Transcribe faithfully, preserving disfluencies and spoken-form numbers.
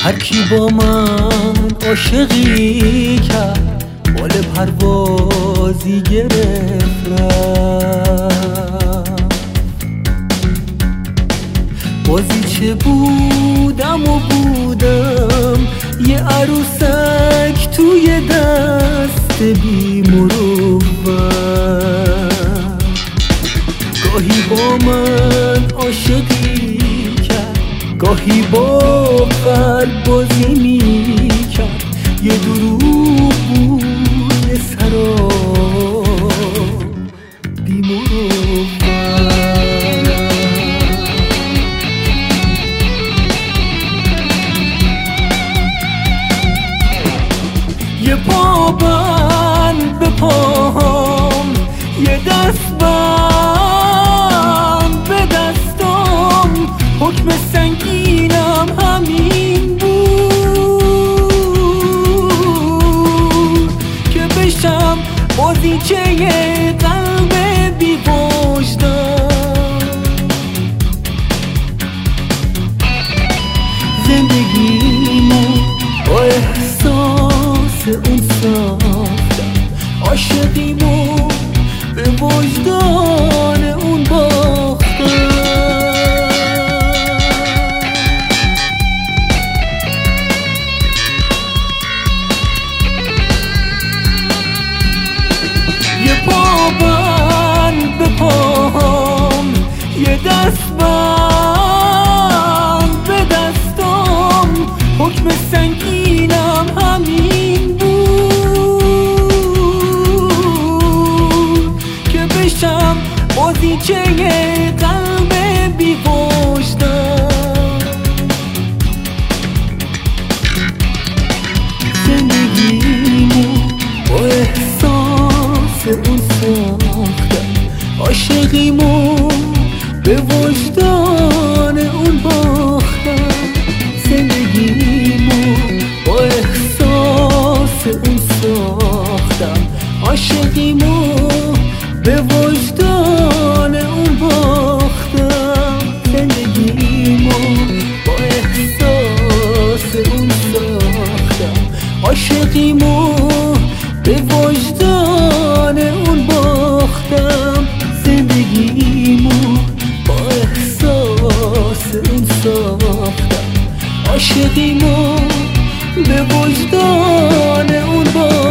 هر کی با من عاشقی کرد بال پروازی گرفت رفت. بازی چه بودم و بودم یه عروسک توی دست بی مروت. گاهی با من عاشقی کرد گاهی با قلب بازی میکرد. یه دروغ بود یه سراب بی مروت. یه پا بند به پاهم یه دست بند به دستم. حکم سنگینم همین بود که بشم بازیچه قلب بی وجدان. زندگیمو با احساس اون ساختم. عاشقیمو به وجدان اون باختم. یه پا بند به پاهم یه دست بند به دستم. حکم سنگینم همین بود که بشم بازیچه قلب بی وجدان. زندگیمو با احساس اون ساختم. عاشقیمو به وجدان اون باختم. زندگیمو با احساس اون ساختم. عاشقیمو به وجدان اون باختم. زندگیمو با احساس اون ساختم. عاشقیمو به وجدان اون باختم. زندگیمو با احساس اون ساختم. عاشقیمو به وجدان اون باختم.